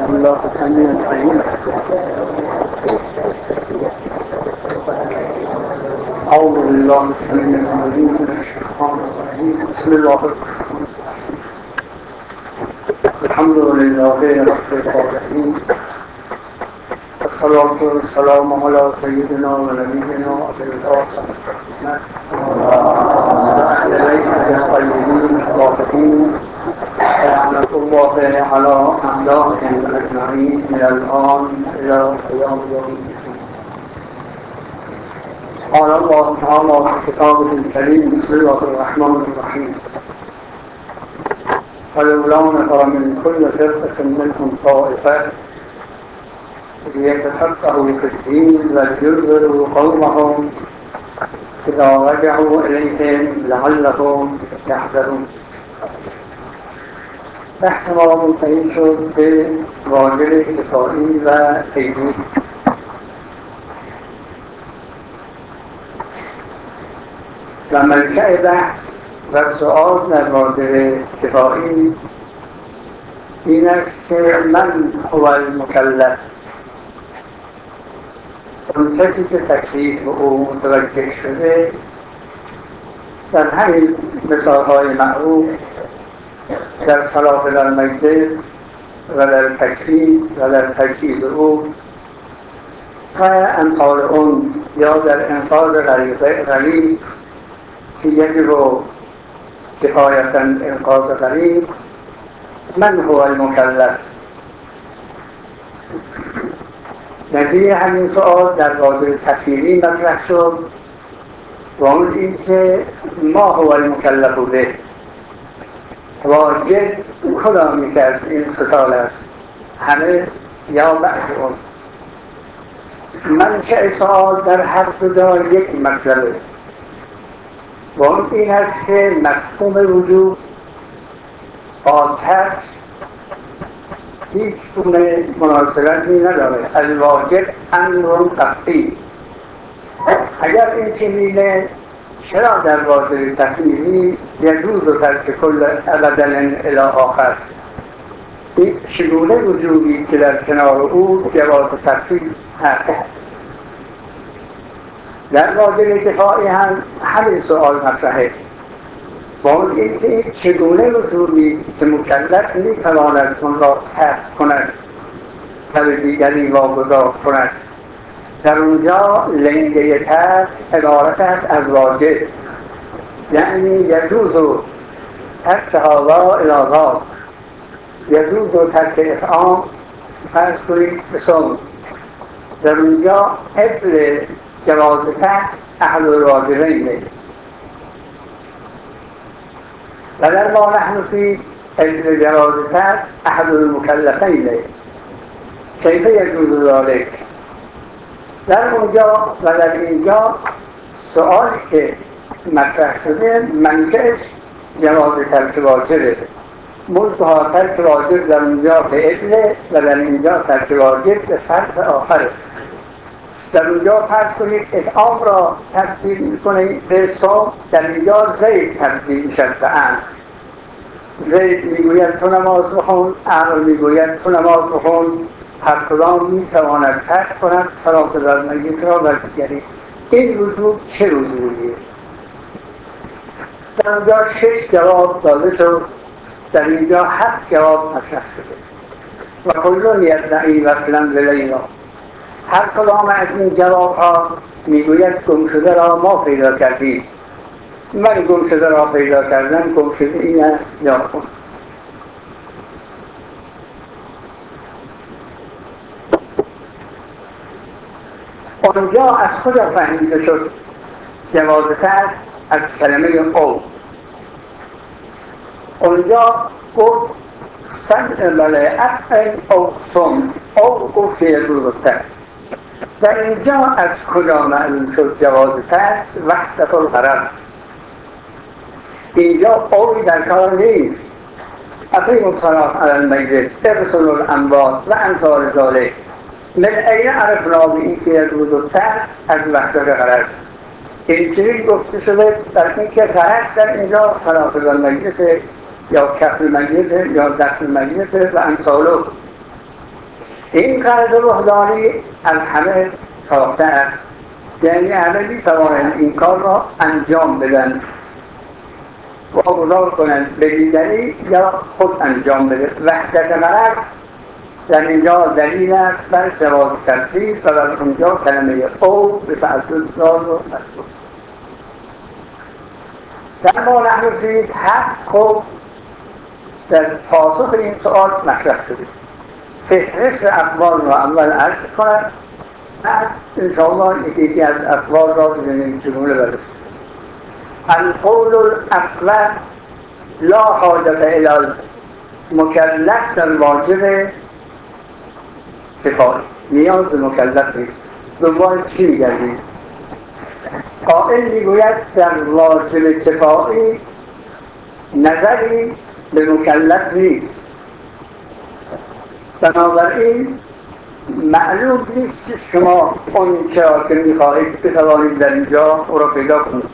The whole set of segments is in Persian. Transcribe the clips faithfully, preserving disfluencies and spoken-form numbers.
الله السميع العليم. أعوذ بالله السميع العليم من الشيطان الرجيم. بسم الله الرحمن الرحيم. الحمد لله رب العالمين، والصلاة والسلام على سيدنا ونبينا وسيد رسولنا وأهل بيته الطيبين الطاهرين لعنة الله على أعدائهم أجمعين من الآن إلى قيام يوم الدين. قال الله تعالى في كتابه الكريم: بسم الله الرحمن الرحيم. فلولا نفر من كل فرقة منهم طائفة ليتفقهوا في الدين ولينذروا قومهم إذا رجعوا إليهم لعلهم يحذرون. بحث ما منتهی شد به واجب کفایی و تیمم. و منشأ بحث و سؤال در واجب کفایی این است که من هو المکلف، اون کسی که تکلیف او متوجه شده در همین مثالهای معروف در صلاة در مجلس و در تکلیف و در تجهیز او و امثال اون، یا در انقاذ غریب که یجب کفایتا انقاذ غریب، من هو المکلف. نتیجه همین سؤال در واجب تکفیری مطرح شد و اون این که ما هو المکلف به، واجب کدامی که از این خصال است، همه یا بعض اون. منشأ سؤال در هر دو جا یک مطلبه و اون این است که مفهوم وجود آتش هیچ گونه مناسبتی نداره. الواجب امر قطعی. اگر این چنینه چرا در واجب تکلیفی یجوز ترک کل بدل الی آخر؟ این چگونه وجودی که در کنار او جواز تکلیف هست؟ در واجب کفایی هم همین سؤال مطرحه و اون این که چگونه وجودی که مکلف میتواند اون را ترک کند و به دیگری واگذار کند. در اونجا لنگه ترک عبارت است از واجب، یعنی یجوز ترک هذا الی ذاک، یجوز ترک اطعام فرض کنید بصوم. در اونجا ابل جواز ترک احد الواجبین و در ما نحن فی ابل جواز ترک احد المکلفین. کیف یجوز ذلک؟ در اونجا و در اینجا سؤالی که مطرح شده منشأش جواز ترک واجبه. منتها ترک واجب در اونجا به ابله و در اینجا ترک واجب به فرض آخره. در اونجا فرض کنید اطعام را تبدیل میکنید به صوم، در اینجا زید تبدیل میشد به امر. زید میگوید تو نماز بخون، امر میگوید تو نماز بخون. هر کدام میتواند ترک کند صلاة در مجلس را و دیگری. این وجود چه وجودیه؟ در اینجا شش جواب داده شد، در اینجا هفت جواب مطرح شده و کلون یدعی وصلا بلیلا. هر کدام از این جواب ها میگوید گم شده را ما پیدا کردیم. من گم شده را پیدا کردن، گم شده این است یا کن. اونجا از کجا فهمیده شد جواز ترک؟ از کلمه او. اونجا گفت سمع بله افعل او صم، او گفت یجوز ترک. در اینجا از کجا معلوم شد جواز ترک؟ وحدت الغرض. اینجا اوی در کار نیست. اقیموا الصلاة علی المجلس اغسلوا الاموات و امثال ذلک. من این عرفنا به این که یجوز ترک از وحدت غرض. اینجوری گفته شده در این که غرض در اینجا صلاة در مجلس یا کف المجلس یا دفن المجلس و امثاله. این قرض وحدانی از همه ساخته است، یعنی همه می توانند این کار را انجام بدن، واگذار کنند به دیگری یا خود انجام بده. وحدت مرض در اینجا دلیل است بر جواز ترتیب و بر اونجا کلمه او به تعدد دار و مطلوب. در ما نحن فید حق خب در پاسخ این سؤال مطرح شده. فهرست اقوال را اول عرض کنند، بعد انشاءالله یکی یکی از اقوال را ببینیم چگونه برسیم. القول الاول لا حاجت الی المکلف در واجب کفایی، نیاز به مکلف نیست. دنبال چی میگردیم؟ قائل میگوید در واجب کفایی نظری به مکلف نیست، بنابراین معلوم نیست که شما اون چرا که میخواهید بتوانید در اینجا او را پیدا کنید،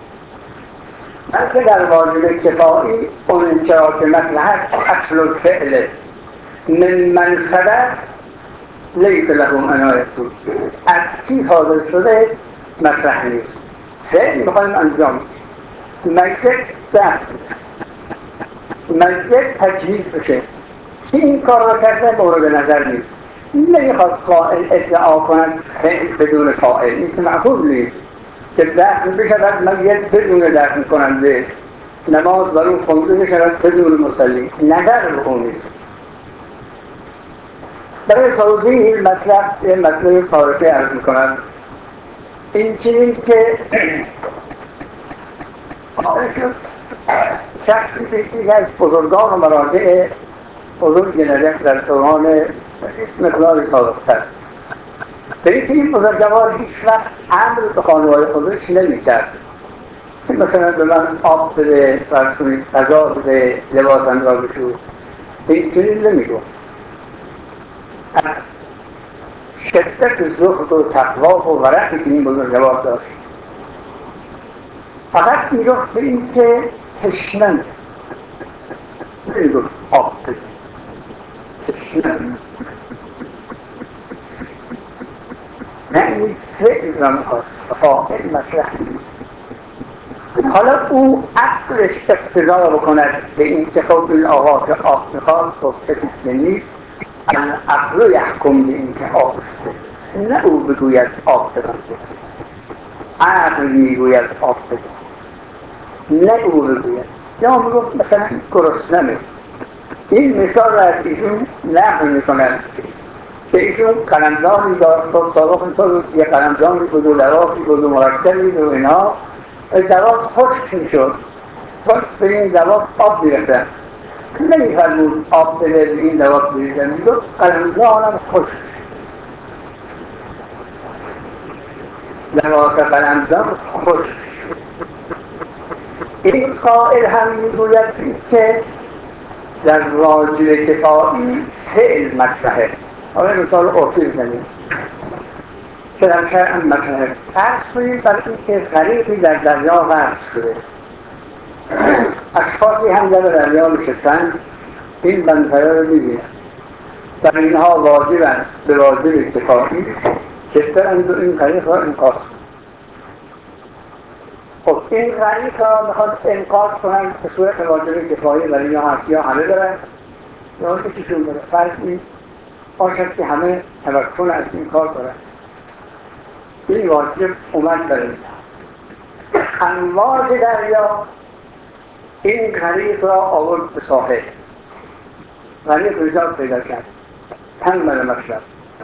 بلکه در واجب کفایی اون چرا که مطرح است اصل الفعل من منصبت لیس لهم عنایتو، از کی صادر شده مطرح نیست، فعل میخوایم انجام مجد ده مجد تجهیز بشه، که این کار را کرده مورد نظر نیست. نمیخواد قائل ادعا کند فعل بدون فاعل، این که معقول نیست که دفن بشود مجد بدون دفن کننده، نماز برو خونده بشود بدون مصلی، نظر به اون نیست. برای توضیح این مطلب یه مطلب تاریخی عرض میکنم. این چیزی که قائل شد شخصی که یکی از بزرگان و مراجع بزرگ نجف در دوران مقدار سابقتر، به اینکه این بزرگوار هیچ وقت امر به خانواده خودش نمی کرد، مثلا به من آب بده، فرسونی غذا بده، لباسم را بشور، این چنین نمی گفت. شدت زهد و تقوا و ورعی که این بزرگوار داشت، فقط می گفت به این که تشنم، نمی گفت آب بده، تشنم، نه این فعل را میخواست، فاعل مطرح نیست. حالا او عقلش اقتضا بکند به این که خب این آقا که آب میخواد خب کسی که نیست، عقل یحکم به این که آب بده، نه او بگوید آب بدن، عقل میگوید آب بده، نه او بگوید. یا میگفت مثلا گرسنمه. این مثال را از ایشون نقل میکنند که ایشون قلمدانی داشت، خب سابق اینطور یه قلمدانی بود و لرافی بود و مرکبی بود و اینها، دواب خشک میشد، خشک به این دواب آب میرسن، نمیفرمود آب بده به این دواب میرسن، میگفت قلمدانم خشک، لباس قلمدان خشک. این قائل هم میگوید که در واجب کفایی فعل مطرحه. حالا مثال عرفی بزنیم که در شرع هم مطرحه. فرض کنید بر این که غریقی در دریا غرق شده، اشخاصی هم در دریا نشستن، این منظره رو می‌بینند، در اینها واجب است به واجب کفایی که برند و این غریق را انقاذ کنند. خب این غریق را میخواد انقاذ کنند به صورت واجب کفایی، برای اینها هست یا همه دارن یا یکیشون داره. فرض این باشد که همه تمکن از این کار دارن، این واجب اومد برای امواج دریا این غریق را آورد به ساحل، غریق نجات پیدا کرد، تمام مطلب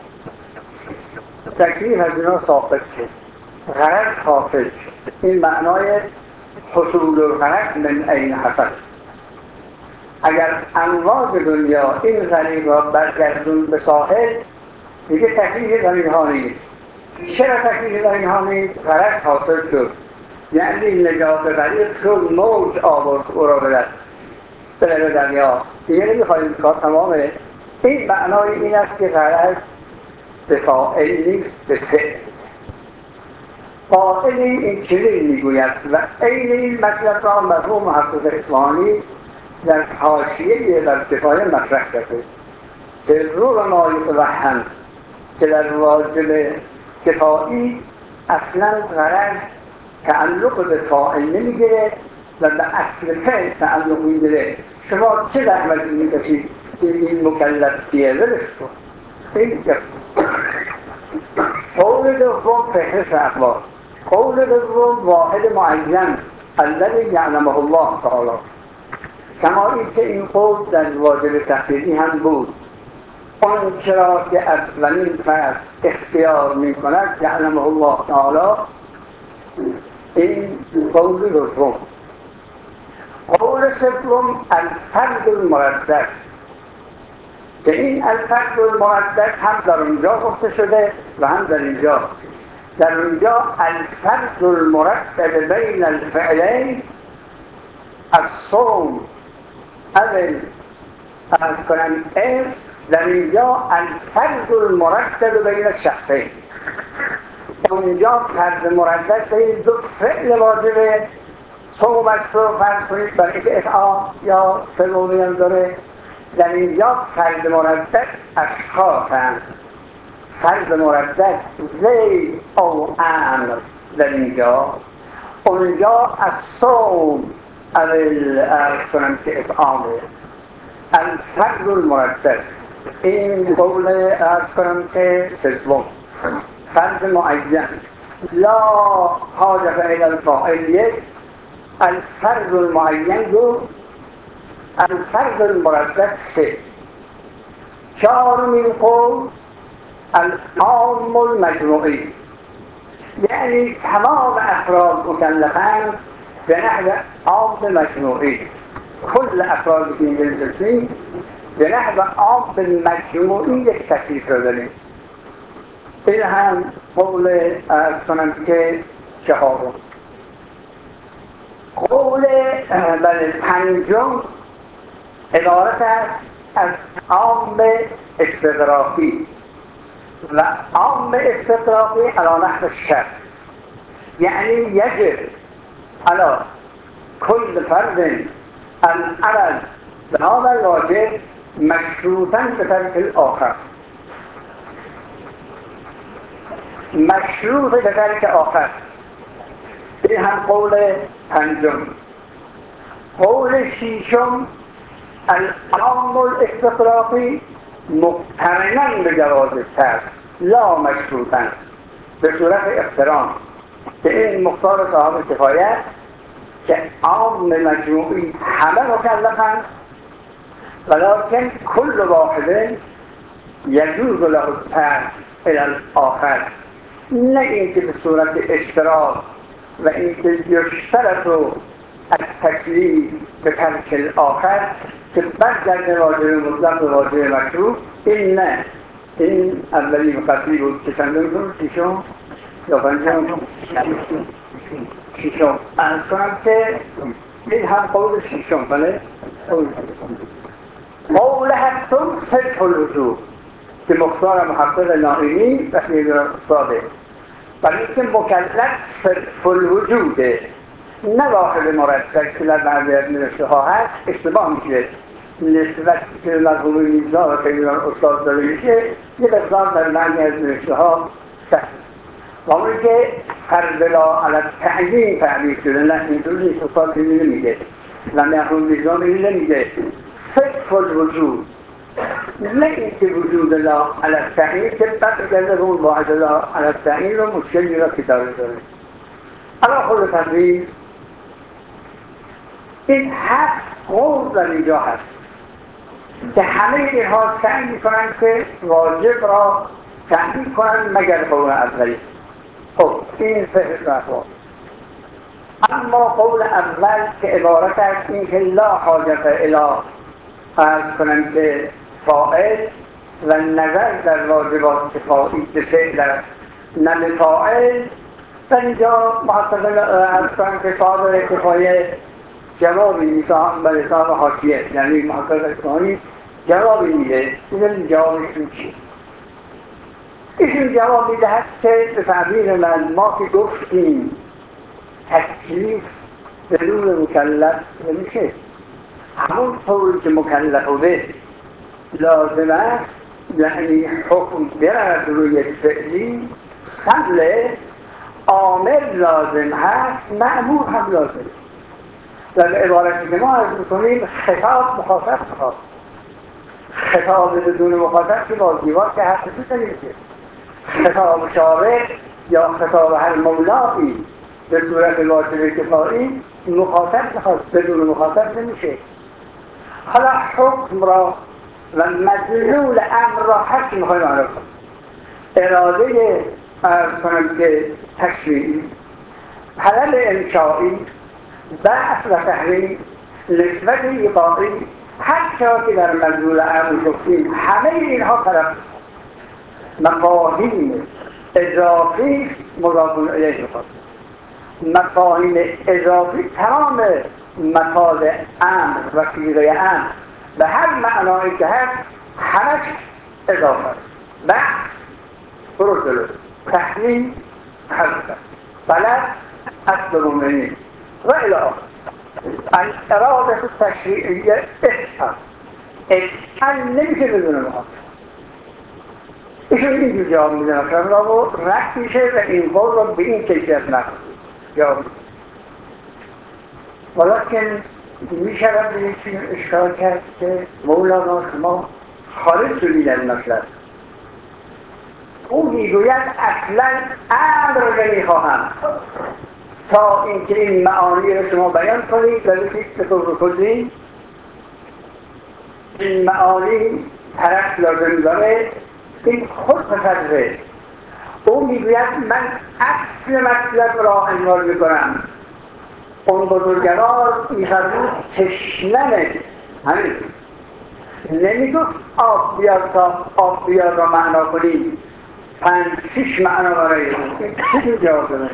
تکلیف از اینا ساقط شد، غرض حاصل شد. این معنای حصول الغرض من عین حسن. اگر امواج دنیا این غریق را برگردون به ساحل، دیگه تکلیف در اینها نیست. چرا تکلیف در اینها نیست؟ غرض حاصل شد، یعنی نجات غریق شد، موج آورد او را بدد به دریا، دیگه نمیخواهیم کار تمامه. این معنای این است که غرض به فاعل نیست، به فعل. قائل این چنین میگوید و عین این مطلب را مرحوم محقق اصفهانی در حاشیه بر کفایه مطرح کرده. که رو ما یتوهم که در واجب کفایی اصلا غرض تعلق به فاعل نمیگیره و به اصل فعل تعلق میگیره. شما چه زحمتی میکشید که این مکلف کیه؟ ولش کن. این قول دوم فهرست اخبار. قول دوم واحد معین الذی یعلمه الله تعالی، کما اینکه این قول در واجب تقدیری هم بود. اون چرا که اولین فرد اختیار می کند یعلمه الله تعالی، این قول دوم. قول سوم الفرد المردد، که این الفرد المردد هم در اونجا گفته شده و هم در اینجا. در اونجا الفرد المردد بین الفعلین الصوم اول از کنم از، در اینجا الفرد المردد بین الشخصین. اونجا فرد مردد بین دو فعل واجبه، صوم است رو فرض کنید برای که اطعام یا سومی هم داره. در اینجا فرد مردد اشخاص هم، فرد مردد زید او امر در اینجا. اونجا از صوم اول ارز کنم که اطعامه الفرد المردد. این قول ارز کنم که سوم فرد معین لا حاجت الى الفاعل یک، الفرد المعین دو، الفرد المردد سه. چهارمین قول العام المجموعی، یعنی تمام افراد مکلفند به نحو عام مجموعی. کل افراد که این جسمی به نحو عام مجموعی یک تکلیف رو داریم. این هم قول ارز کنم که چهارم. قول بل پنجم عبارت است از عام استغراقی و عام استغراقی علی نحو الشرط، یعنی یجب علی کل فرد العمل به هذا الواجب مشروطا بترک الاخر، مشروط بترک آخر. این هم قول پنجم. قول شیشم العام الاستغراقی مقترنا به جواز ترک لا مشروطا، به صورت اقتران، که این مختار صاحب کفایت که عام مجموعی همه مکلفند ولکن کل واحد یجوز له الترک الی الاخر، نه اینکه به صورت اشتراک و اینکه یشترط التکلیف به ترک الاخر که برگرده واجب مطلق به واجب مشروط. این نه، این اولی مقدمی بود که چندم کنم شیشم یا پنجم شیشم ارز کنم که این هم قول شیشم. بله قول هفتم صدق الوجوب که مختار محقق نائینی و سید استاده، برای که مکلف صدق الوجوده، نه واحد مرتب که در بعضی از نوشته ها هست اشتباه میشه. نسبت که مرحوم میزا و سید استاد داره میشه یه بقدار در بعضی از نوشته ها سخت و اونی که فربلا علی تعیین تعبیر شده. نه اینطور نیست، استاد اینی نمیگه و مرحوم میزا اینی نمیگه. صدق الوجود، نه اینکه وجود لا علی تعیین که برگرده اون واحد لا علی تعیین رو مشکلی را که داره داره. اما خود تقریب این هفت قول در اینجا هست که همه اینها سعی میکنن که واجب را تعیین کنن مگر قول اولی. خب این فهرست اخبار. اما قول اول که عبارت است این که لا حاجت الی عرض کنن که فاعل و نظر در واجبات کفایی به فعل است نه به فاعل، در اینجا محقق عرض کنن که صاحب کفایه جوابی میتونم به لسان حاکیه، یعنی محقق اصفهانی جوابی میده. این جوابشون چیه؟ ایشون جواب میدهد که به تعبیر من ما که گفتیم تکلیف به نور مکلف نمیشه، همون طور که مکلف بوده لازم است، یعنی حکم برد روی فعلی، سمل عامل لازم هست، مأمور هم لازم. و به عبارتی که ما عرض میکنیم خطاب مخاطب خواهد. خطاب بدون مخاطب که با دیوار که حرف میزنیم که خطاب شارع یا خطاب هر مولایی به صورت واجب کفایی مخاطب میخواد، بدون مخاطب نمیشه. حالا حکم را و مدلول امر را هر چی میخوایم معنا کنیم. اراده عرض کنم که تشریعی، طلب انشایی، بحث و تحریم، نسبت ایقاعی، هر چرا که در مدلول امر گفتیم همه اینها طرف مفاهیم اضافی مضاف الیه میخواد. مفاهیم اضافی تمام مفاد امر و صیغه امر به هر معنایی که هست همش اضافه است. بحث برو جلو، تحریم حرکت، طلب اصل مومنین و الی آخر. اراده تشریعیه افعل افعل نمیشه بدون مخاطب. ایشون اینجور جواب میدن اصلا را و رد میشه و این قول را به این کیفیت نکنید جواب. ولیکن میشود به یکی اشکال کرد که مولانا شما خارج شدید از مطلب. او میگوید اصلا امر را نمیخواهم تا اینکه این معانی را شما بیان کنید و بگید به طور کلی این معانی طرف لازم داره، این خود بفرزه. او میگوید من اصل مطلب را عنوان میکنم. اون بزرگوار میفرمود تشنمه، همین نمیگفت آب بیار تا آب بیار را معنا کنید پنج شش معنا برای اون چیزی جواب دارید.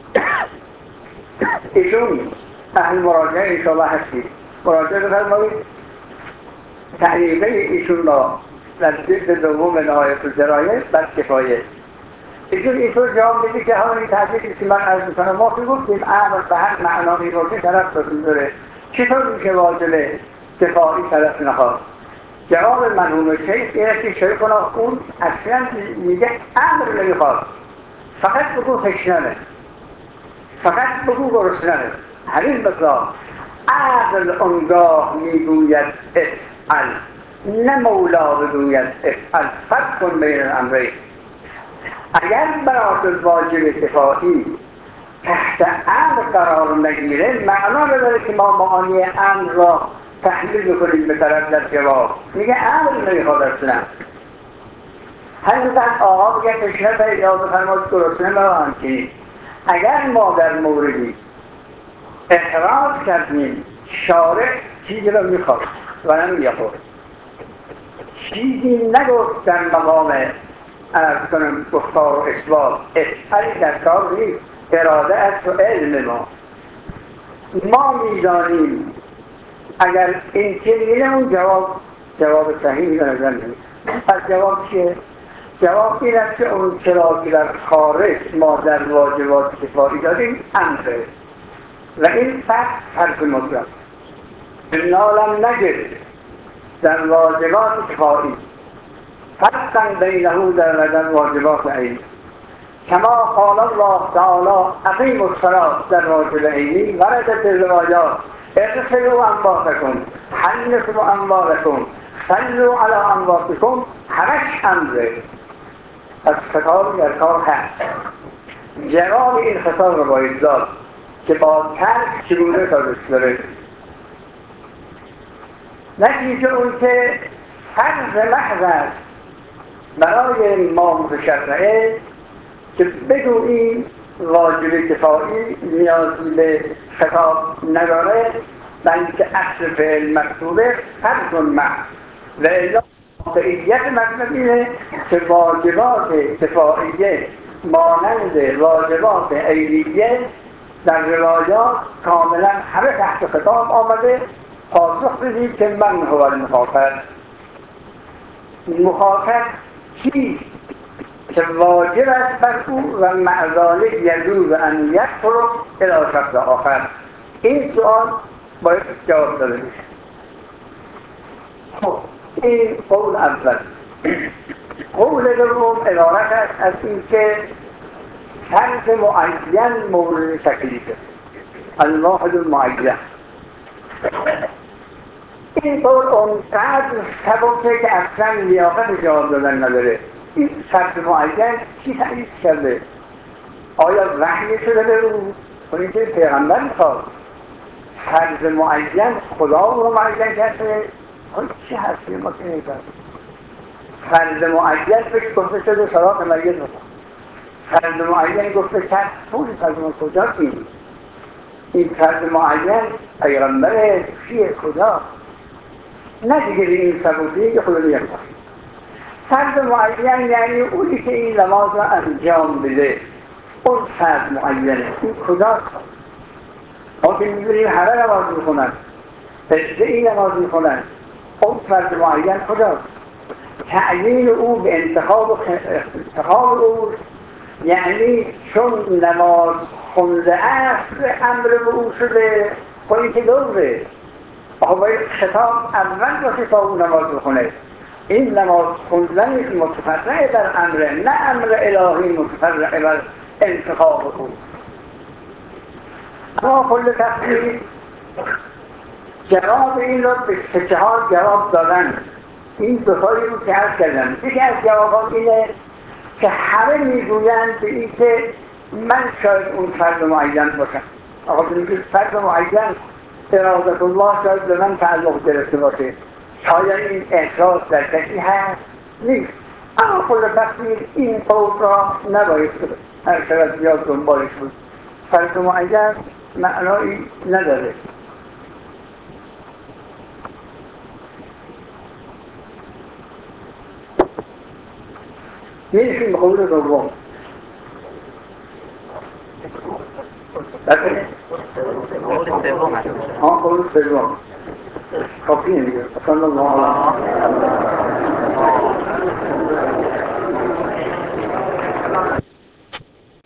ایشون اهل مراجعه انشاءالله هستید، مراجعه بفرمایید. تعلیقه ایشون را در جلد دوم نهایت الدرایه بر کفایه ایشون اینطور جواب میده که همین تعلیقی که من عرض میکنم ما که گفتیم امر به هر معنا میگوشه طرف رسول داره، چطور میشه واجب کفایی طرف نخواد؟ جواب مرحوم شیخ اینه که شیخنا اون اصلا میگه امر نمیخواد، فقط بگو تشنمه، فقط بگو گرسنمه، همین مقدار. عقل اونگاه میگوید افعل، نه مولا بگوید افعل. فرق کن بین الامرین. اگر بناس واجب کفایی تحت امر قرار نگیره معنا نداره که ما معانی امر را تحلیل بکنیم به طرف در جواب. میگه امر نمیخواد اصلا. همینقدر آقا بگه تشنه پیدا بفرماد گرسنه نران کنید. اگر ما در موردی اعتراض کردیم شارع چیزی را میخواد و نمیگه خود چیزی نگفت در مقام عرض کنم گفتار و اثبات، افعلی در کار نیست، اراده است و علم ما ما میدانیم. اگر این که اون جواب جواب صحیحی به نظر نیست. پس جواب چیه؟ جواب این است که اون چرا که در خارج ما در واجبات کفایی داریم امره و این فرض فرض مطلق نالم نگرد در واجبات کفایی فرقا بینه در در واجبات عینی کما قال الله تعالی اقیم الصلاة در واجب عینی وردت الروایات اغسلوا انفاسکم حنثوا اموالکم صلوا علی امواتکم، همش امره. پس خطاب در کار هست. جواب این خطاب رو باید داد که با ترک چگونه سازش داره. نتیجه اون که فرض محض است برای ما متشرعه که بگوییم واجب کفایی نیازی به خطاب نداره، بلکه اصل فعل مکتوبه فرض محض و الا واقعیت مطلب اینه که واجبات کفاییه مانند واجبات عینیه در روایات کاملا همه تحت خطاب آمده. پاسخ بدید که من هو المخاطب. مخاطب کیست که واجب است بر او و مع ذلک یجوز ان یکفر الی شخص آخر؟ این سؤال باید جواب داده بشه. خب این قول اول. قول دوم عبارت است از اینکه فرد معین مورد تکلیفه، الواحد المعین. این قول اونقدر سبکه که اصلا لیاقت جواب دادن نداره. این فرد معین کی تعریف کرده؟ آیا وحی شده به او؟ کنید که پیغمبر میخواد فرد معین خدا رو معین کرده؟ خب چی هستی ما که نیدن؟ فرد معین بهش گفته شده صلاة مریض بکن، فرد معین گفته کرد طول فرد ما کجاست؟ این این فرد معین پیغمبر کیه؟ خدا. نه دیگه این سبوتی که خدا میگه فرد معین یعنی اونی که این نماز را انجام بده، اون فرد معینه. این کجاست؟ ما که میبینیم همه نماز میخونن، بدعی نماز میخونن، اون فرد معین کجاست؟ تعیین او به انتخاب انتخاب او یعنی چون نماز خونده است امر به او شده. خواهی که دوره آقا باید خطاب اول باشه تا اون نماز بخونه. این نماز خوندن متفرع بر امره، نه امر الهی متفرع بر انتخاب او. اما کل تفصیل جواب این رو به سه چهار جواب دادن. این دو تایی رو که عرض کردم. یکی از جوابات اینه که همه میگویند به این که من شاید اون فرد معین باشم. آقا بگید فرد معین ارادت الله شاید به من تعلق گرفته باشه، شاید این احساس در کسی هست نیست. اما کل تفصیل این قول را نباید هر شاید زیاد دنبالش بود. فرد معین معنایی نداره. میرسیم به قول دوم. بسه؟ قول سوم هست. آن قول سوم کافیه دیگه. صلی الله علیه و